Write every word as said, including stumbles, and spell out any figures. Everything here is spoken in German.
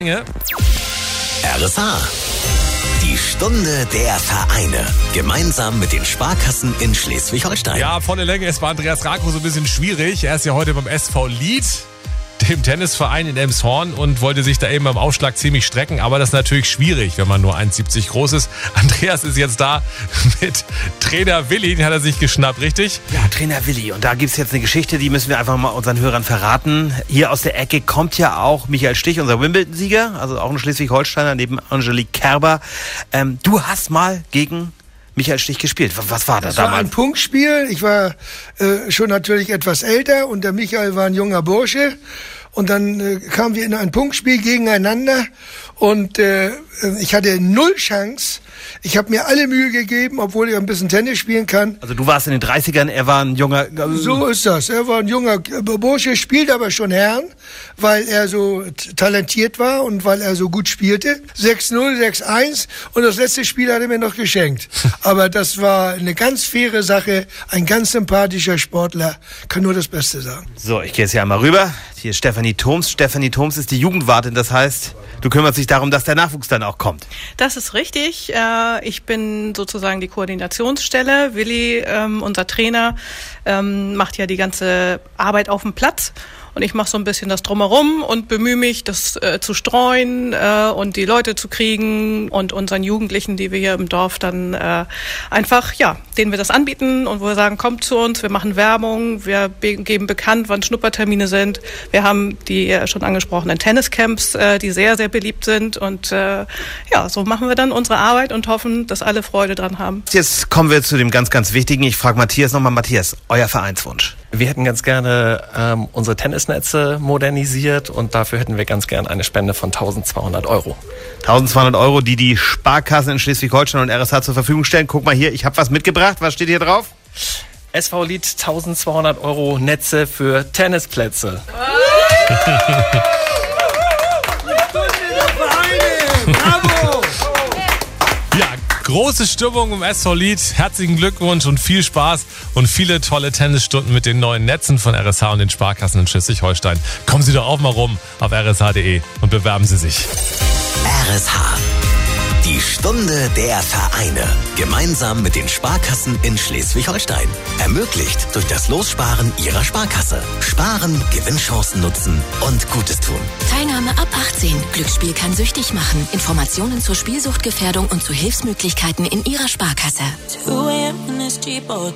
R S H. Die Stunde der Vereine. Gemeinsam mit den Sparkassen in Schleswig-Holstein. Ja, volle Länge. Es war Andreas Rako so ein bisschen schwierig. Er ist ja heute beim S V Lied, dem Tennisverein in Elmshorn, und wollte sich da eben beim Aufschlag ziemlich strecken. Aber das ist natürlich schwierig, wenn man nur eins Komma siebzig groß ist. Andreas ist jetzt da mit Trainer Willi. Den hat er sich geschnappt, richtig? Ja, Trainer Willi. Und da gibt es jetzt eine Geschichte, die müssen wir einfach mal unseren Hörern verraten. Hier aus der Ecke kommt ja auch Michael Stich, unser Wimbledon-Sieger. Also auch ein Schleswig-Holsteiner neben Angelique Kerber. Ähm, du hast mal gegen Michael Stich gespielt. Was war das, das damals? Das war ein Punktspiel. Ich war äh, schon natürlich etwas älter und der Michael war ein junger Bursche. Und dann äh, kamen wir in ein Punktspiel gegeneinander und äh, ich hatte null Chance. Ich habe mir alle Mühe gegeben, obwohl ich ein bisschen Tennis spielen kann. Also du warst in den dreißigern, er war ein junger... Äh so ist das. Er war ein junger Bursche, spielt aber schon Herren, weil er so t- talentiert war und weil er so gut spielte. sechs null, sechs eins und das letzte Spiel hat er mir noch geschenkt. Aber das war eine ganz faire Sache, ein ganz sympathischer Sportler, kann nur das Beste sagen. So, ich gehe jetzt hier einmal rüber. Hier ist Stefanie Thoms. Stefanie Thoms ist die Jugendwartin, das heißt, du kümmerst dich darum, dass der Nachwuchs dann auch kommt. Das ist richtig. Ich bin sozusagen die Koordinationsstelle. Willi, ähm, unser Trainer, ähm, macht ja die ganze Arbeit auf dem Platz. Und ich mache so ein bisschen das Drumherum und bemühe mich, das äh, zu streuen äh, und die Leute zu kriegen und unseren Jugendlichen, die wir hier im Dorf dann äh, einfach, ja, denen wir das anbieten und wo wir sagen, kommt zu uns, wir machen Werbung, wir be- geben bekannt, wann Schnuppertermine sind. Wir haben die äh, schon angesprochenen Tenniscamps, äh, die sehr, sehr beliebt sind. Und äh, ja, so machen wir dann unsere Arbeit und hoffen, dass alle Freude dran haben. Jetzt kommen wir zu dem ganz, ganz Wichtigen. Ich frage Matthias nochmal. Matthias, euer Vereinswunsch? Wir hätten ganz gerne ähm, unsere Tennisnetze modernisiert und dafür hätten wir ganz gerne eine Spende von tausendzweihundert Euro. tausendzweihundert Euro, die die Sparkassen in Schleswig-Holstein und R S H zur Verfügung stellen. Guck mal hier, ich habe was mitgebracht. Was steht hier drauf? S V Lied, tausendzweihundert Euro Netze für Tennisplätze. Bravo! Ja, große Stimmung im S V Lied. Herzlichen Glückwunsch und viel Spaß und viele tolle Tennisstunden mit den neuen Netzen von R S H und den Sparkassen in Schleswig-Holstein. Kommen Sie doch auch mal rum auf r s h punkt d e und bewerben Sie sich. R S H. Die Stunde der Vereine. Gemeinsam mit den Sparkassen in Schleswig-Holstein. Ermöglicht durch das Lossparen Ihrer Sparkasse. Sparen, Gewinnchancen nutzen und Gutes tun. Teilnahme ab achtzehn. Glücksspiel kann süchtig machen. Informationen zur Spielsuchtgefährdung und zu Hilfsmöglichkeiten in Ihrer Sparkasse.